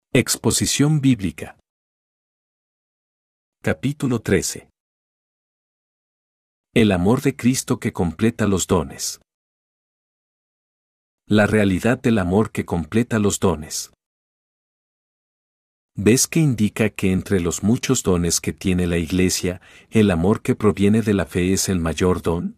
Exposición bíblica. Capítulo 13. El amor de Cristo que completa los dones. La realidad del amor que completa los dones. ¿Ves que indica que entre los muchos dones que tiene la Iglesia, el amor que proviene de la fe es el mayor don?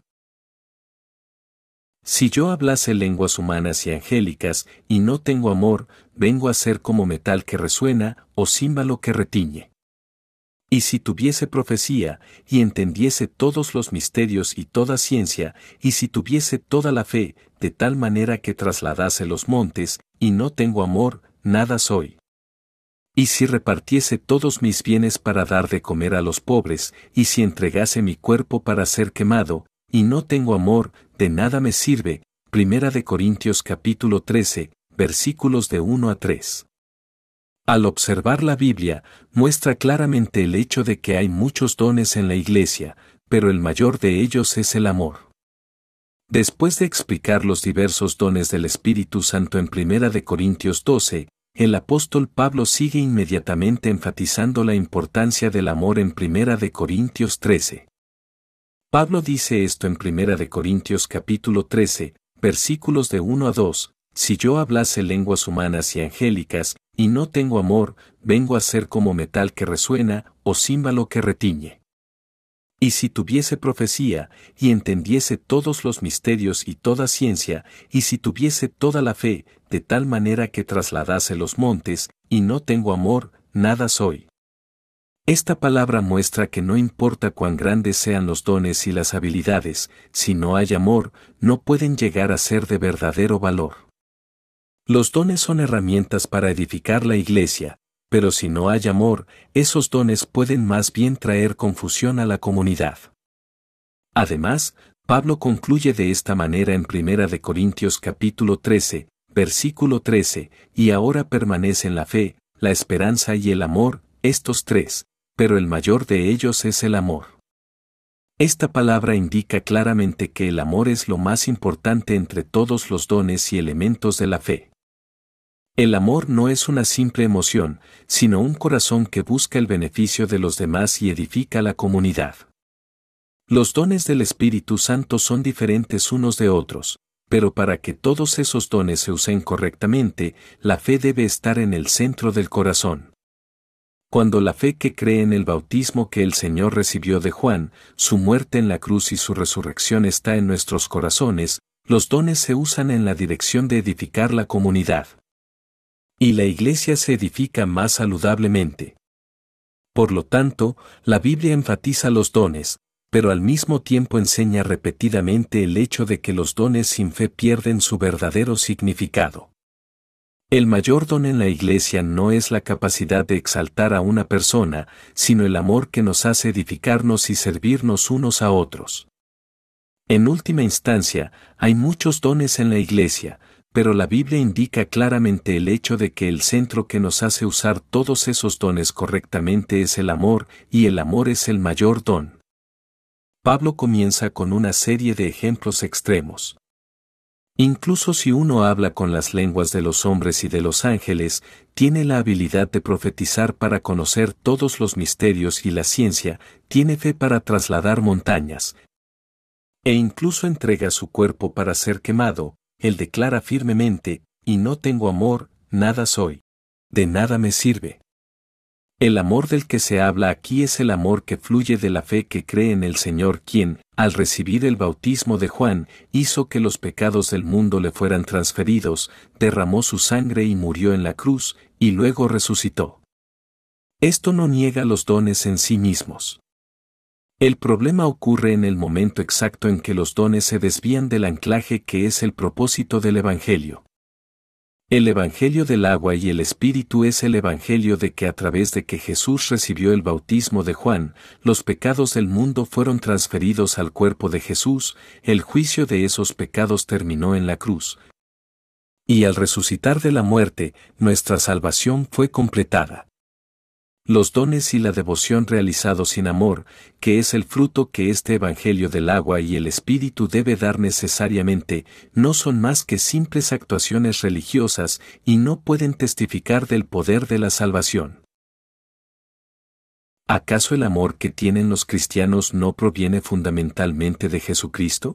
Si yo hablase lenguas humanas y angélicas, y no tengo amor, vengo a ser como metal que resuena, o címbalo que retiñe. Y si tuviese profecía, y entendiese todos los misterios y toda ciencia, y si tuviese toda la fe, de tal manera que trasladase los montes, y no tengo amor, nada soy. Y si repartiese todos mis bienes para dar de comer a los pobres, y si entregase mi cuerpo para ser quemado, y no tengo amor, de nada me sirve. 1 Corintios capítulo 13, versículos de 1 a 3. Al observar la Biblia, muestra claramente el hecho de que hay muchos dones en la Iglesia, pero el mayor de ellos es el amor. Después de explicar los diversos dones del Espíritu Santo en 1 Corintios 12, el apóstol Pablo sigue inmediatamente enfatizando la importancia del amor en 1 Corintios 13. Pablo dice esto en 1 Corintios capítulo 13, versículos de 1 a 2, si yo hablase lenguas humanas y angélicas, y no tengo amor, vengo a ser como metal que resuena, o címbalo que retiñe. Y si tuviese profecía, y entendiese todos los misterios y toda ciencia, y si tuviese toda la fe, de tal manera que trasladase los montes, y no tengo amor, nada soy. Esta palabra muestra que no importa cuán grandes sean los dones y las habilidades, si no hay amor, no pueden llegar a ser de verdadero valor. Los dones son herramientas para edificar la Iglesia, pero si no hay amor, esos dones pueden más bien traer confusión a la comunidad. Además, Pablo concluye de esta manera en 1 Corintios capítulo 13, versículo 13, y ahora permanecen la fe, la esperanza y el amor, estos tres, pero el mayor de ellos es el amor. Esta palabra indica claramente que el amor es lo más importante entre todos los dones y elementos de la fe. El amor no es una simple emoción, sino un corazón que busca el beneficio de los demás y edifica la comunidad. Los dones del Espíritu Santo son diferentes unos de otros, pero para que todos esos dones se usen correctamente, la fe debe estar en el centro del corazón. Cuando la fe que cree en el bautismo que el Señor recibió de Juan, su muerte en la cruz y su resurrección está en nuestros corazones, los dones se usan en la dirección de edificar la comunidad. Y la Iglesia se edifica más saludablemente. Por lo tanto, la Biblia enfatiza los dones, pero al mismo tiempo enseña repetidamente el hecho de que los dones sin fe pierden su verdadero significado. El mayor don en la Iglesia no es la capacidad de exaltar a una persona, sino el amor que nos hace edificarnos y servirnos unos a otros. En última instancia, hay muchos dones en la Iglesia, pero la Biblia indica claramente el hecho de que el centro que nos hace usar todos esos dones correctamente es el amor, y el amor es el mayor don. Pablo comienza con una serie de ejemplos extremos. Incluso si uno habla con las lenguas de los hombres y de los ángeles, tiene la habilidad de profetizar para conocer todos los misterios y la ciencia, tiene fe para trasladar montañas, e incluso entrega su cuerpo para ser quemado, él declara firmemente, y no tengo amor, nada soy. De nada me sirve. El amor del que se habla aquí es el amor que fluye de la fe que cree en el Señor quien, al recibir el bautismo de Juan, hizo que los pecados del mundo le fueran transferidos, derramó su sangre y murió en la cruz, y luego resucitó. Esto no niega los dones en sí mismos. El problema ocurre en el momento exacto en que los dones se desvían del anclaje que es el propósito del Evangelio. El Evangelio del agua y el Espíritu es el Evangelio de que a través de que Jesús recibió el bautismo de Juan, los pecados del mundo fueron transferidos al cuerpo de Jesús, el juicio de esos pecados terminó en la cruz. Y al resucitar de la muerte, nuestra salvación fue completada. Los dones y la devoción realizados sin amor, que es el fruto que este Evangelio del agua y el Espíritu debe dar necesariamente, no son más que simples actuaciones religiosas y no pueden testificar del poder de la salvación. ¿Acaso el amor que tienen los cristianos no proviene fundamentalmente de Jesucristo?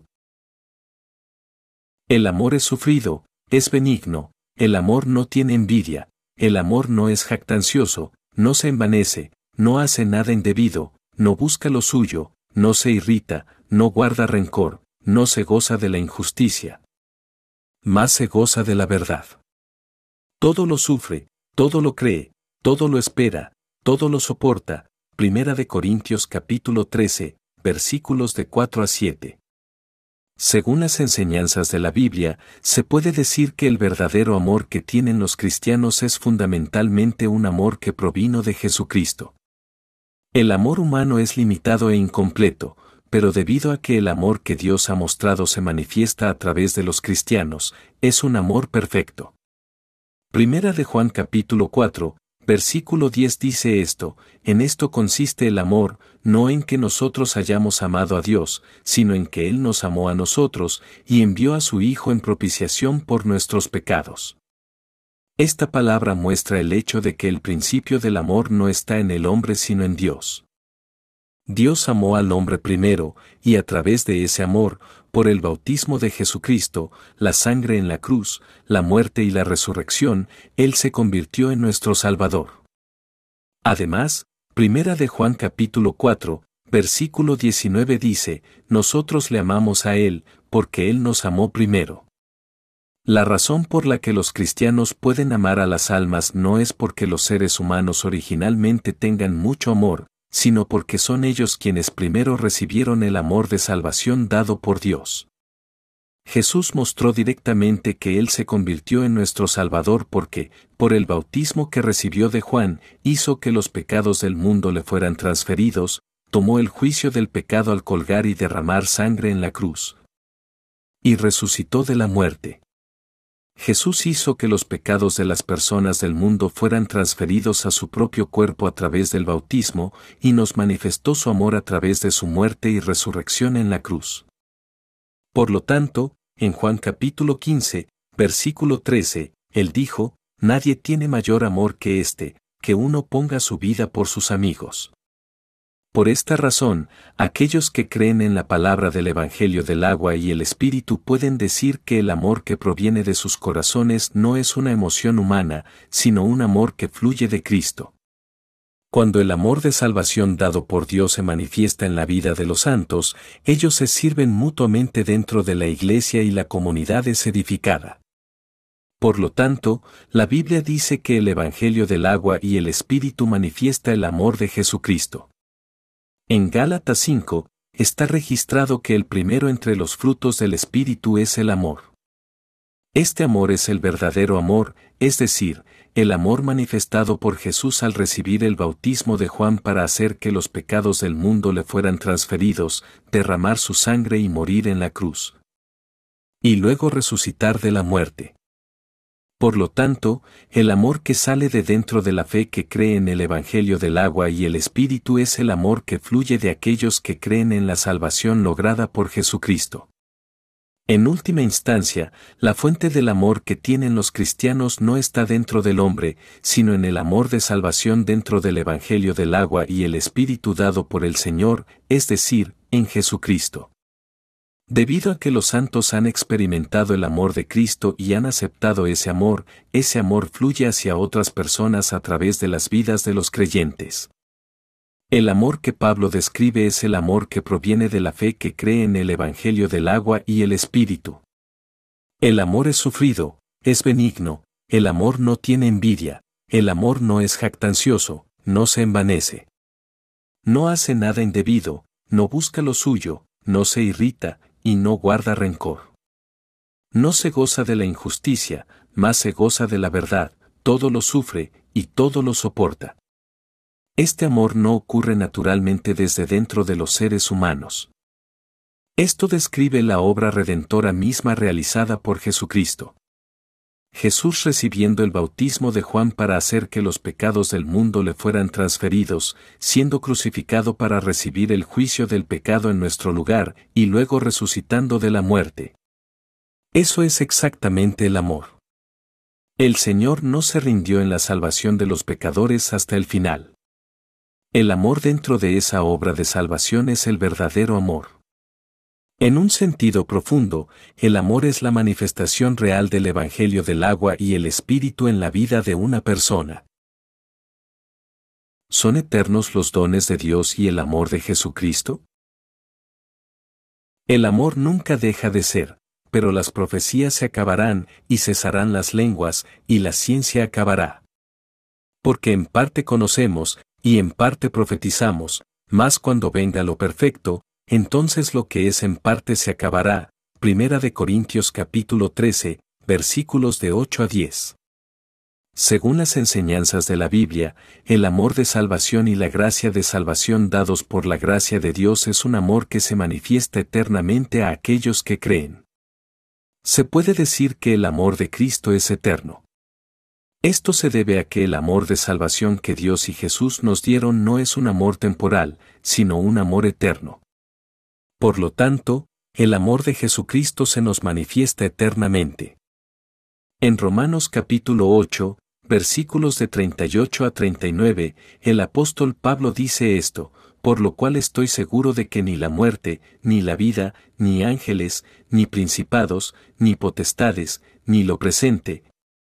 El amor es sufrido, es benigno, el amor no tiene envidia, el amor no es jactancioso, no se envanece, no hace nada indebido, no busca lo suyo, no se irrita, no guarda rencor, no se goza de la injusticia, más se goza de la verdad. Todo lo sufre, todo lo cree, todo lo espera, todo lo soporta. 1 Corintios capítulo 13, versículos de 4 a 7. Según las enseñanzas de la Biblia, se puede decir que el verdadero amor que tienen los cristianos es fundamentalmente un amor que provino de Jesucristo. El amor humano es limitado e incompleto, pero debido a que el amor que Dios ha mostrado se manifiesta a través de los cristianos, es un amor perfecto. 1 Juan capítulo 4, versículo 10 dice esto: en esto consiste el amor, no en que nosotros hayamos amado a Dios, sino en que Él nos amó a nosotros, y envió a su Hijo en propiciación por nuestros pecados. Esta palabra muestra el hecho de que el principio del amor no está en el hombre sino en Dios. Dios amó al hombre primero, y a través de ese amor, por el bautismo de Jesucristo, la sangre en la cruz, la muerte y la resurrección, Él se convirtió en nuestro Salvador. Además, 1 Juan capítulo 4, versículo 19 dice: nosotros le amamos a Él, porque Él nos amó primero. La razón por la que los cristianos pueden amar a las almas no es porque los seres humanos originalmente tengan mucho amor, sino porque son ellos quienes primero recibieron el amor de salvación dado por Dios. Jesús mostró directamente que Él se convirtió en nuestro Salvador porque, por el bautismo que recibió de Juan, hizo que los pecados del mundo le fueran transferidos, tomó el juicio del pecado al colgar y derramar sangre en la cruz. Y resucitó de la muerte. Jesús hizo que los pecados de las personas del mundo fueran transferidos a su propio cuerpo a través del bautismo, y nos manifestó su amor a través de su muerte y resurrección en la cruz. Por lo tanto, en Juan capítulo 15, versículo 13, Él dijo: nadie tiene mayor amor que este, que uno ponga su vida por sus amigos. Por esta razón, aquellos que creen en la palabra del Evangelio del agua y el Espíritu pueden decir que el amor que proviene de sus corazones no es una emoción humana, sino un amor que fluye de Cristo. Cuando el amor de salvación dado por Dios se manifiesta en la vida de los santos, ellos se sirven mutuamente dentro de la iglesia y la comunidad es edificada. Por lo tanto, la Biblia dice que el Evangelio del agua y el Espíritu manifiesta el amor de Jesucristo. En Gálatas 5, está registrado que el primero entre los frutos del Espíritu es el amor. Este amor es el verdadero amor, es decir, el amor manifestado por Jesús al recibir el bautismo de Juan para hacer que los pecados del mundo le fueran transferidos, derramar su sangre y morir en la cruz. Y luego resucitar de la muerte. Por lo tanto, el amor que sale de dentro de la fe que cree en el Evangelio del agua y el Espíritu es el amor que fluye de aquellos que creen en la salvación lograda por Jesucristo. En última instancia, la fuente del amor que tienen los cristianos no está dentro del hombre, sino en el amor de salvación dentro del Evangelio del agua y el Espíritu dado por el Señor, es decir, en Jesucristo. Debido a que los santos han experimentado el amor de Cristo y han aceptado ese amor fluye hacia otras personas a través de las vidas de los creyentes. El amor que Pablo describe es el amor que proviene de la fe que cree en el Evangelio del agua y el Espíritu. El amor es sufrido, es benigno, el amor no tiene envidia, el amor no es jactancioso, no se envanece. No hace nada indebido, no busca lo suyo, no se irrita, y no guarda rencor. No se goza de la injusticia, mas se goza de la verdad, todo lo sufre, y todo lo soporta. Este amor no ocurre naturalmente desde dentro de los seres humanos. Esto describe la obra redentora misma realizada por Jesucristo. Jesús recibiendo el bautismo de Juan para hacer que los pecados del mundo le fueran transferidos, siendo crucificado para recibir el juicio del pecado en nuestro lugar, y luego resucitando de la muerte. Eso es exactamente el amor. El Señor no se rindió en la salvación de los pecadores hasta el final. El amor dentro de esa obra de salvación es el verdadero amor. En un sentido profundo, el amor es la manifestación real del Evangelio del agua y el Espíritu en la vida de una persona. ¿Son eternos los dones de Dios y el amor de Jesucristo? El amor nunca deja de ser, pero las profecías se acabarán y cesarán las lenguas, y la ciencia acabará. Porque en parte conocemos, y en parte profetizamos, mas cuando venga lo perfecto, entonces lo que es en parte se acabará. 1 Corintios capítulo 13, versículos de 8 a 10. Según las enseñanzas de la Biblia, el amor de salvación y la gracia de salvación dados por la gracia de Dios es un amor que se manifiesta eternamente a aquellos que creen. Se puede decir que el amor de Cristo es eterno. Esto se debe a que el amor de salvación que Dios y Jesús nos dieron no es un amor temporal, sino un amor eterno. Por lo tanto, el amor de Jesucristo se nos manifiesta eternamente. En Romanos capítulo 8, versículos de 38 a 39, el apóstol Pablo dice esto: por lo cual estoy seguro de que ni la muerte, ni la vida, ni ángeles, ni principados, ni potestades, ni lo presente,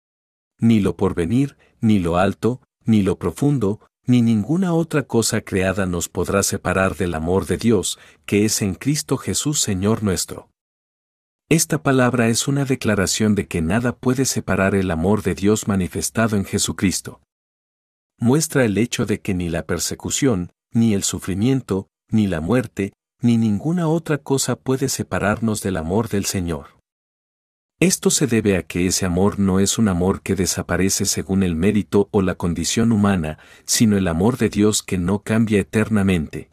ni lo porvenir, ni lo alto, ni lo profundo, ni ninguna otra cosa creada nos podrá separar del amor de Dios, que es en Cristo Jesús Señor nuestro. Esta palabra es una declaración de que nada puede separar el amor de Dios manifestado en Jesucristo. Muestra el hecho de que ni la persecución, ni el sufrimiento, ni la muerte, ni ninguna otra cosa puede separarnos del amor del Señor. Esto se debe a que ese amor no es un amor que desaparece según el mérito o la condición humana, sino el amor de Dios que no cambia eternamente.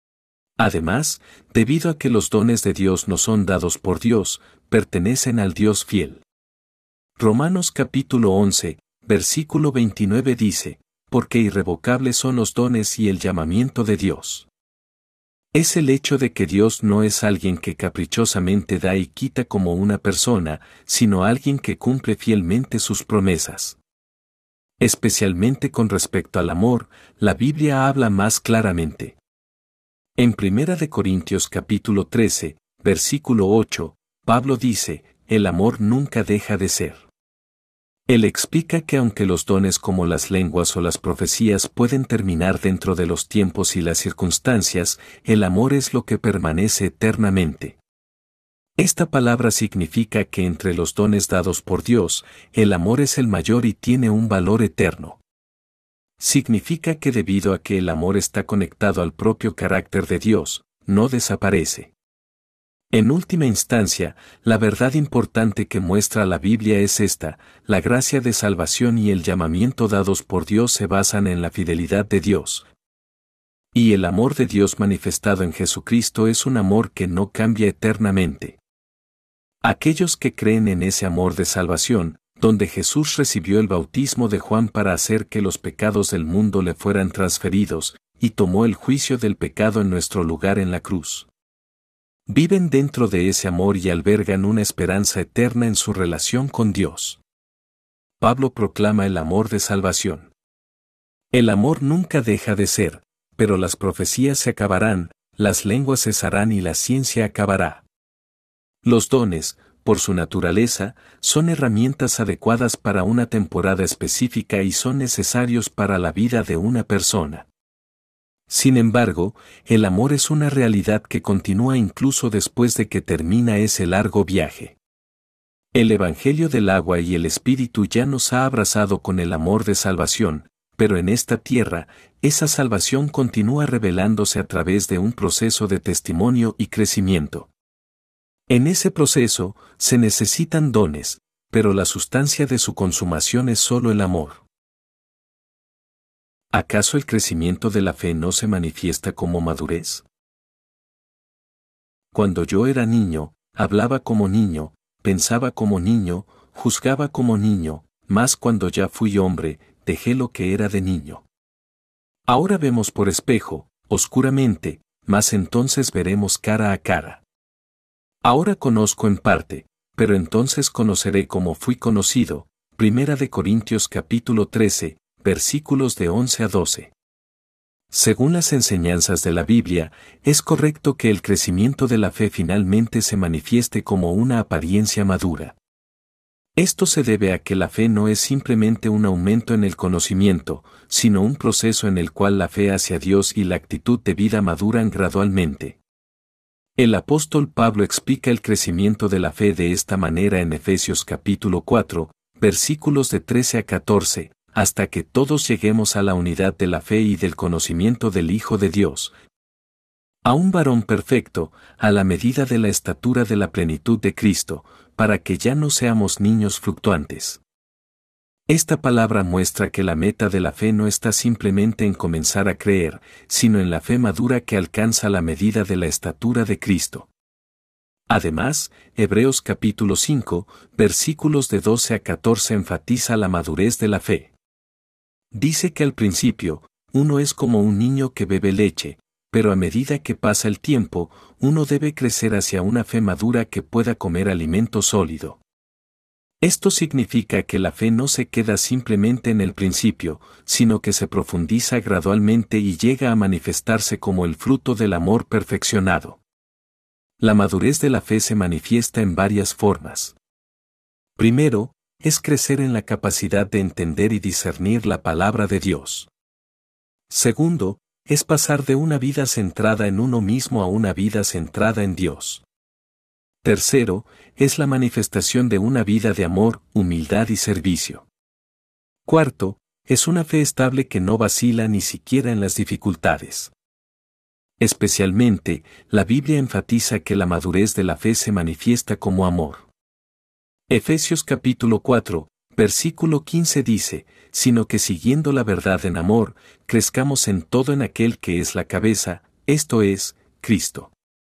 Además, debido a que los dones de Dios no son dados por Dios, pertenecen al Dios fiel. Romanos capítulo 11, versículo 29 dice: porque irrevocables son los dones y el llamamiento de Dios. Es el hecho de que Dios no es alguien que caprichosamente da y quita como una persona, sino alguien que cumple fielmente sus promesas. Especialmente con respecto al amor, la Biblia habla más claramente. En 1 Corintios capítulo 13, versículo 8, Pablo dice: el amor nunca deja de ser. Él explica que aunque los dones como las lenguas o las profecías pueden terminar dentro de los tiempos y las circunstancias, el amor es lo que permanece eternamente. Esta palabra significa que entre los dones dados por Dios, el amor es el mayor y tiene un valor eterno. Significa que debido a que el amor está conectado al propio carácter de Dios, no desaparece. En última instancia, la verdad importante que muestra la Biblia es esta: la gracia de salvación y el llamamiento dados por Dios se basan en la fidelidad de Dios. Y el amor de Dios manifestado en Jesucristo es un amor que no cambia eternamente. Aquellos que creen en ese amor de salvación, donde Jesús recibió el bautismo de Juan para hacer que los pecados del mundo le fueran transferidos, y tomó el juicio del pecado en nuestro lugar en la cruz. Viven dentro de ese amor y albergan una esperanza eterna en su relación con Dios. Pablo proclama el amor de salvación. El amor nunca deja de ser, pero las profecías se acabarán, las lenguas cesarán y la ciencia acabará. Los dones, por su naturaleza, son herramientas adecuadas para una temporada específica y son necesarios para la vida de una persona. Sin embargo, el amor es una realidad que continúa incluso después de que termina ese largo viaje. El Evangelio del agua y el Espíritu ya nos ha abrazado con el amor de salvación, pero en esta tierra, esa salvación continúa revelándose a través de un proceso de testimonio y crecimiento. En ese proceso, se necesitan dones, pero la sustancia de su consumación es solo el amor. ¿Acaso el crecimiento de la fe no se manifiesta como madurez? Cuando yo era niño, hablaba como niño, pensaba como niño, juzgaba como niño, mas cuando ya fui hombre, dejé lo que era de niño. Ahora vemos por espejo, oscuramente, mas entonces veremos cara a cara. Ahora conozco en parte, pero entonces conoceré como fui conocido. 1 Corintios capítulo 13, versículos de 11 a 12. Según las enseñanzas de la Biblia, es correcto que el crecimiento de la fe finalmente se manifieste como una apariencia madura. Esto se debe a que la fe no es simplemente un aumento en el conocimiento, sino un proceso en el cual la fe hacia Dios y la actitud de vida maduran gradualmente. El apóstol Pablo explica el crecimiento de la fe de esta manera en Efesios capítulo 4, versículos de 13 a 14, hasta que todos lleguemos a la unidad de la fe y del conocimiento del Hijo de Dios, a un varón perfecto, a la medida de la estatura de la plenitud de Cristo, para que ya no seamos niños fluctuantes. Esta palabra muestra que la meta de la fe no está simplemente en comenzar a creer, sino en la fe madura que alcanza la medida de la estatura de Cristo. Además, Hebreos capítulo 5, versículos de 12 a 14 enfatiza la madurez de la fe. Dice que al principio, uno es como un niño que bebe leche, pero a medida que pasa el tiempo, uno debe crecer hacia una fe madura que pueda comer alimento sólido. Esto significa que la fe no se queda simplemente en el principio, sino que se profundiza gradualmente y llega a manifestarse como el fruto del amor perfeccionado. La madurez de la fe se manifiesta en varias formas. Primero, es crecer en la capacidad de entender y discernir la palabra de Dios. Segundo, es pasar de una vida centrada en uno mismo a una vida centrada en Dios. Tercero, es la manifestación de una vida de amor, humildad y servicio. Cuarto, es una fe estable que no vacila ni siquiera en las dificultades. Especialmente, la Biblia enfatiza que la madurez de la fe se manifiesta como amor. Efesios capítulo 4, versículo 15 dice, sino que siguiendo la verdad en amor, crezcamos en todo en aquel que es la cabeza, esto es, Cristo.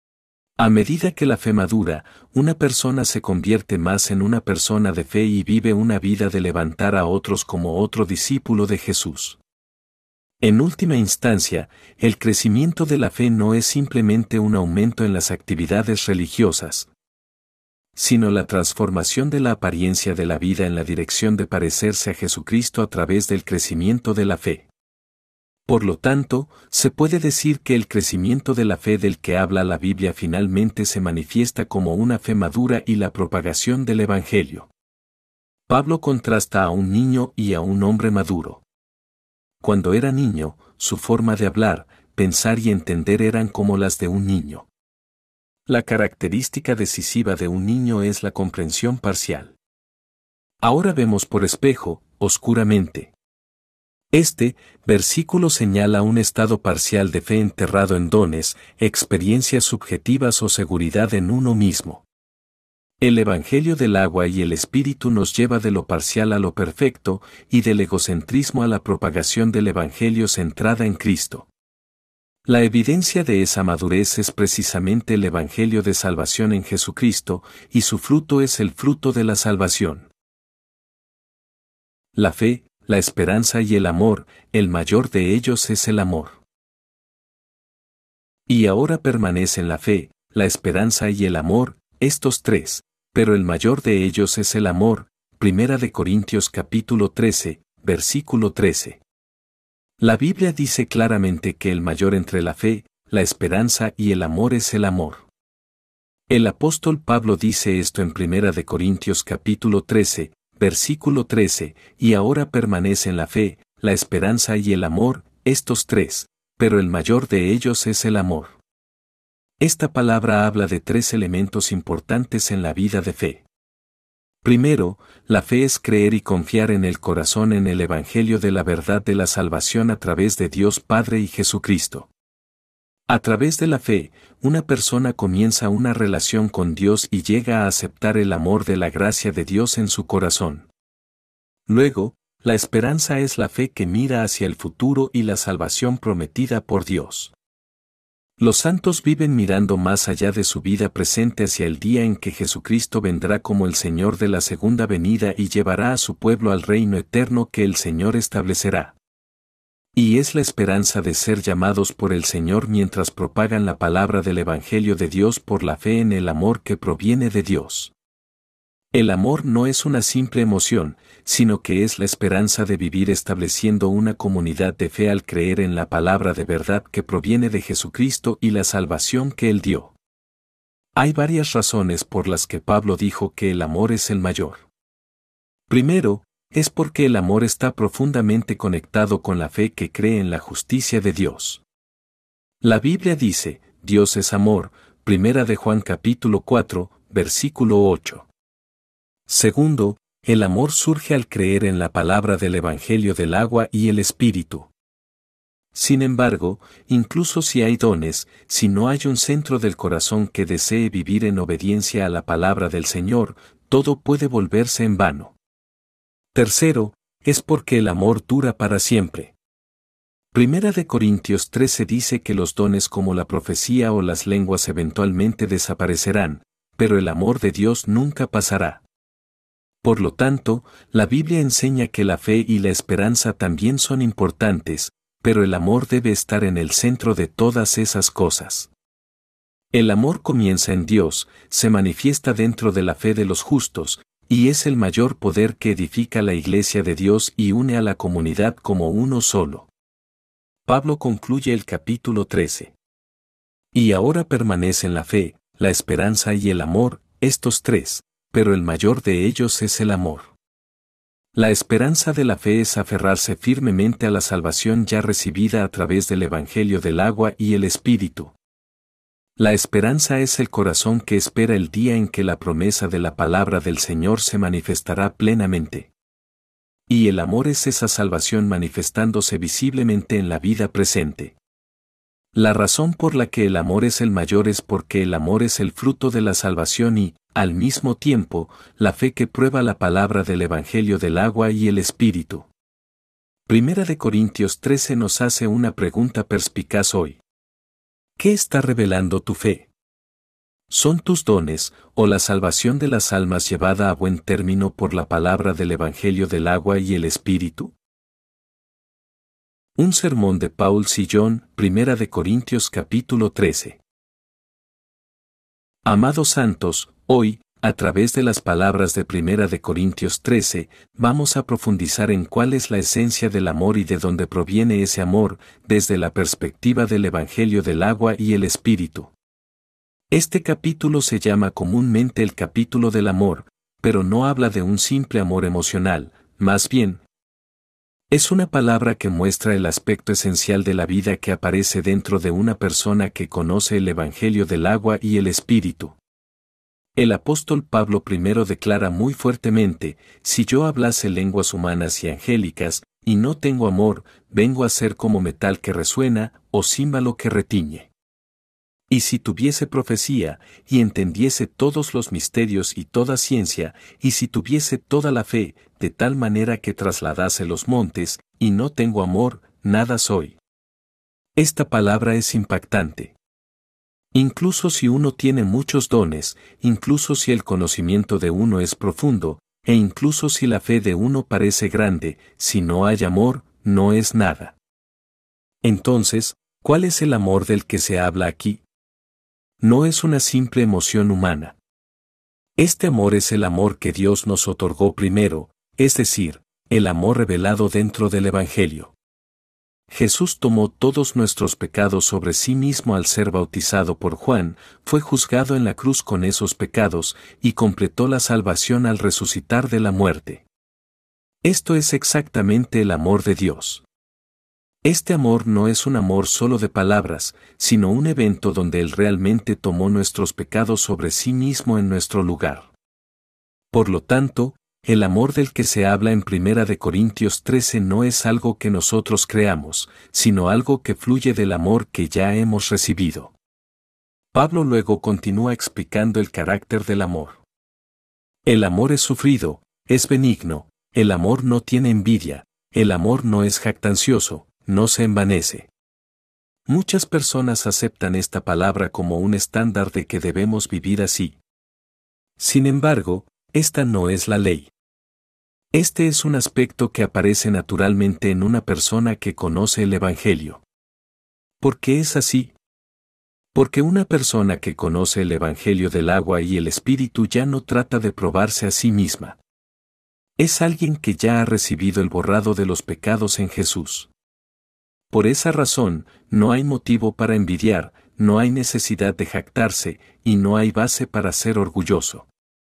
A medida que la fe madura, una persona se convierte más en una persona de fe y vive una vida de levantar a otros como otro discípulo de Jesús. En última instancia, el crecimiento de la fe no es simplemente un aumento en las actividades religiosas, sino la transformación de la apariencia de la vida en la dirección de parecerse a Jesucristo a través del crecimiento de la fe. Por lo tanto, se puede decir que el crecimiento de la fe del que habla la Biblia finalmente se manifiesta como una fe madura y la propagación del Evangelio. Pablo contrasta a un niño y a un hombre maduro. Cuando era niño, su forma de hablar, pensar y entender eran como las de un niño. La característica decisiva de un niño es la comprensión parcial. Ahora vemos por espejo, oscuramente. Este versículo señala un estado parcial de fe enterrado en dones, experiencias subjetivas o seguridad en uno mismo. El Evangelio del agua y el Espíritu nos lleva de lo parcial a lo perfecto y del egocentrismo a la propagación del Evangelio centrada en Cristo. La evidencia de esa madurez es precisamente el Evangelio de salvación en Jesucristo, y su fruto es el fruto de la salvación. La fe, la esperanza y el amor, el mayor de ellos es el amor. Y ahora permanecen la fe, la esperanza y el amor, estos tres, pero el mayor de ellos es el amor. 1 Corintios capítulo 13, versículo 13. La Biblia dice claramente que el mayor entre la fe, la esperanza y el amor es el amor. El apóstol Pablo dice esto en 1 Corintios capítulo 13, versículo 13, y ahora permanecen la fe, la esperanza y el amor, estos tres, pero el mayor de ellos es el amor. Esta palabra habla de tres elementos importantes en la vida de fe. Primero, la fe es creer y confiar en el corazón en el Evangelio de la verdad de la salvación a través de Dios Padre y Jesucristo. A través de la fe, una persona comienza una relación con Dios y llega a aceptar el amor de la gracia de Dios en su corazón. Luego, la esperanza es la fe que mira hacia el futuro y la salvación prometida por Dios. Los santos viven mirando más allá de su vida presente hacia el día en que Jesucristo vendrá como el Señor de la segunda venida y llevará a su pueblo al reino eterno que el Señor establecerá. Y es la esperanza de ser llamados por el Señor mientras propagan la palabra del Evangelio de Dios por la fe en el amor que proviene de Dios. El amor no es una simple emoción, sino que es la esperanza de vivir estableciendo una comunidad de fe al creer en la palabra de verdad que proviene de Jesucristo y la salvación que Él dio. Hay varias razones por las que Pablo dijo que el amor es el mayor. Primero, es porque el amor está profundamente conectado con la fe que cree en la justicia de Dios. La Biblia dice, Dios es amor, 1 de Juan capítulo 4, versículo 8. Segundo, el amor surge al creer en la palabra del Evangelio del agua y el Espíritu. Sin embargo, incluso si hay dones, si no hay un centro del corazón que desee vivir en obediencia a la palabra del Señor, todo puede volverse en vano. Tercero, es porque el amor dura para siempre. 1 de Corintios 13 dice que los dones como la profecía o las lenguas eventualmente desaparecerán, pero el amor de Dios nunca pasará. Por lo tanto, la Biblia enseña que la fe y la esperanza también son importantes, pero el amor debe estar en el centro de todas esas cosas. El amor comienza en Dios, se manifiesta dentro de la fe de los justos, y es el mayor poder que edifica la Iglesia de Dios y une a la comunidad como uno solo. Pablo concluye el capítulo 13. Y ahora permanecen la fe, la esperanza y el amor, estos tres, pero el mayor de ellos es el amor. La esperanza de la fe es aferrarse firmemente a la salvación ya recibida a través del Evangelio del agua y el Espíritu. La esperanza es el corazón que espera el día en que la promesa de la palabra del Señor se manifestará plenamente. Y el amor es esa salvación manifestándose visiblemente en la vida presente. La razón por la que el amor es el mayor es porque el amor es el fruto de la salvación y, al mismo tiempo, la fe que prueba la palabra del Evangelio del agua y el Espíritu. 1 de Corintios 13 nos hace una pregunta perspicaz hoy. ¿Qué está revelando tu fe? ¿Son tus dones, o la salvación de las almas llevada a buen término por la palabra del Evangelio del agua y el Espíritu? Un sermón de Paul Sillón, 1 de Corintios capítulo 13. Amados santos, hoy, a través de las palabras de 1 de Corintios 13, vamos a profundizar en cuál es la esencia del amor y de dónde proviene ese amor, desde la perspectiva del Evangelio del agua y el Espíritu. Este capítulo se llama comúnmente el capítulo del amor, pero no habla de un simple amor emocional, más bien, es una palabra que muestra el aspecto esencial de la vida que aparece dentro de una persona que conoce el Evangelio del agua y el Espíritu. El apóstol Pablo primero declara muy fuertemente, si yo hablase lenguas humanas y angélicas, y no tengo amor, vengo a ser como metal que resuena, o címbalo que retiñe. Y si tuviese profecía, y entendiese todos los misterios y toda ciencia, y si tuviese toda la fe, de tal manera que trasladase los montes, y no tengo amor, nada soy. Esta palabra es impactante. Incluso si uno tiene muchos dones, incluso si el conocimiento de uno es profundo, e incluso si la fe de uno parece grande, si no hay amor, no es nada. Entonces, ¿cuál es el amor del que se habla aquí? No es una simple emoción humana. Este amor es el amor que Dios nos otorgó primero, es decir, el amor revelado dentro del Evangelio. Jesús tomó todos nuestros pecados sobre sí mismo al ser bautizado por Juan, fue juzgado en la cruz con esos pecados, y completó la salvación al resucitar de la muerte. Esto es exactamente el amor de Dios. Este amor no es un amor solo de palabras, sino un evento donde Él realmente tomó nuestros pecados sobre sí mismo en nuestro lugar. Por lo tanto, el amor del que se habla en 1 de Corintios 13 no es algo que nosotros creamos, sino algo que fluye del amor que ya hemos recibido. Pablo luego continúa explicando el carácter del amor. El amor es sufrido, es benigno, el amor no tiene envidia, el amor no es jactancioso, no se envanece. Muchas personas aceptan esta palabra como un estándar de que debemos vivir así. Sin embargo, esta no es la ley. Este es un aspecto que aparece naturalmente en una persona que conoce el Evangelio. ¿Por qué es así? Porque una persona que conoce el Evangelio del agua y el Espíritu ya no trata de probarse a sí misma. Es alguien que ya ha recibido el borrado de los pecados en Jesús. Por esa razón, no hay motivo para envidiar, no hay necesidad de jactarse, y no hay base para ser orgulloso.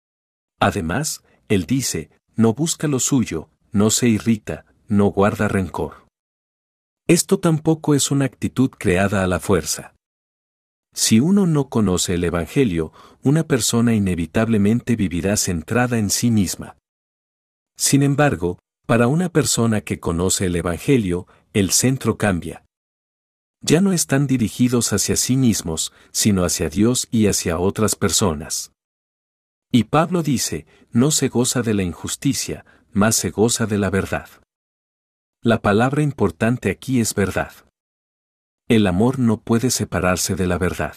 Además, él dice, no busca lo suyo, no se irrita, no guarda rencor. Esto tampoco es una actitud creada a la fuerza. Si uno no conoce el Evangelio, una persona inevitablemente vivirá centrada en sí misma. Sin embargo, para una persona que conoce el Evangelio, el centro cambia. Ya no están dirigidos hacia sí mismos, sino hacia Dios y hacia otras personas. Y Pablo dice, no se goza de la injusticia, mas se goza de la verdad. La palabra importante aquí es verdad. El amor no puede separarse de la verdad.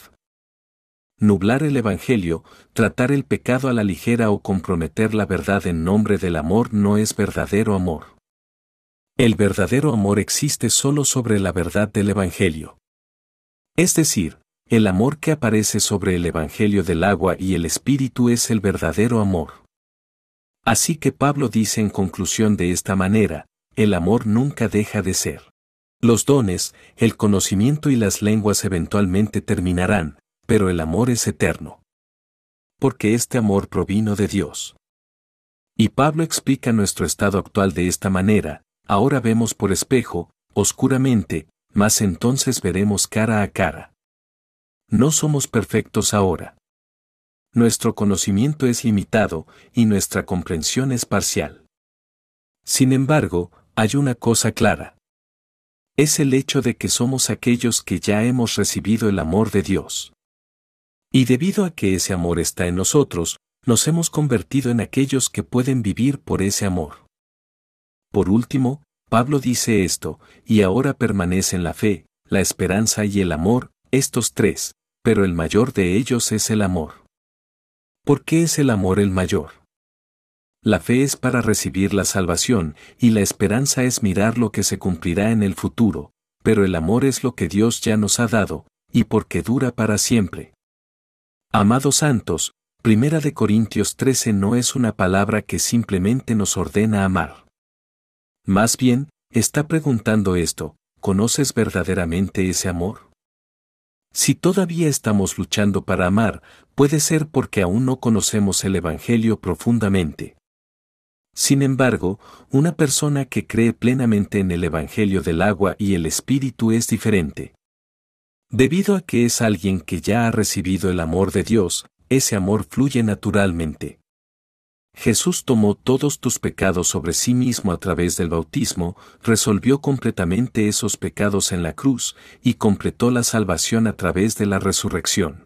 Nublar el Evangelio, tratar el pecado a la ligera o comprometer la verdad en nombre del amor no es verdadero amor. El verdadero amor existe solo sobre la verdad del Evangelio. Es decir, el amor que aparece sobre el Evangelio del agua y el Espíritu es el verdadero amor. Así que Pablo dice en conclusión de esta manera, el amor nunca deja de ser. Los dones, el conocimiento y las lenguas eventualmente terminarán, pero el amor es eterno. Porque este amor provino de Dios. Y Pablo explica nuestro estado actual de esta manera, ahora vemos por espejo, oscuramente, mas entonces veremos cara a cara. No somos perfectos ahora. Nuestro conocimiento es limitado, y nuestra comprensión es parcial. Sin embargo, hay una cosa clara. Es el hecho de que somos aquellos que ya hemos recibido el amor de Dios. Y debido a que ese amor está en nosotros, nos hemos convertido en aquellos que pueden vivir por ese amor. Por último, Pablo dice esto, y ahora permanecen la fe, la esperanza y el amor, estos tres, pero el mayor de ellos es el amor. ¿Por qué es el amor el mayor? La fe es para recibir la salvación, y la esperanza es mirar lo que se cumplirá en el futuro, pero el amor es lo que Dios ya nos ha dado, y porque dura para siempre. Amados santos, 1 Corintios 13 no es una palabra que simplemente nos ordena amar. Más bien, está preguntando esto, ¿conoces verdaderamente ese amor? Si todavía estamos luchando para amar, puede ser porque aún no conocemos el Evangelio profundamente. Sin embargo, una persona que cree plenamente en el Evangelio del agua y el Espíritu es diferente. Debido a que es alguien que ya ha recibido el amor de Dios, ese amor fluye naturalmente. Jesús tomó todos tus pecados sobre sí mismo a través del bautismo, resolvió completamente esos pecados en la cruz, y completó la salvación a través de la resurrección.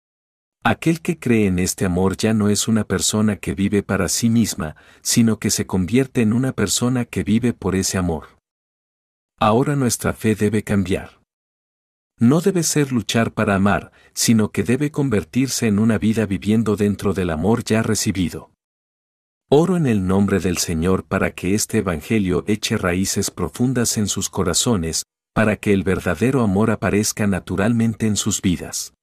Aquel que cree en este amor ya no es una persona que vive para sí misma, sino que se convierte en una persona que vive por ese amor. Ahora nuestra fe debe cambiar. No debe ser luchar para amar, sino que debe convertirse en una vida viviendo dentro del amor ya recibido. Oro en el nombre del Señor para que este Evangelio eche raíces profundas en sus corazones, para que el verdadero amor aparezca naturalmente en sus vidas.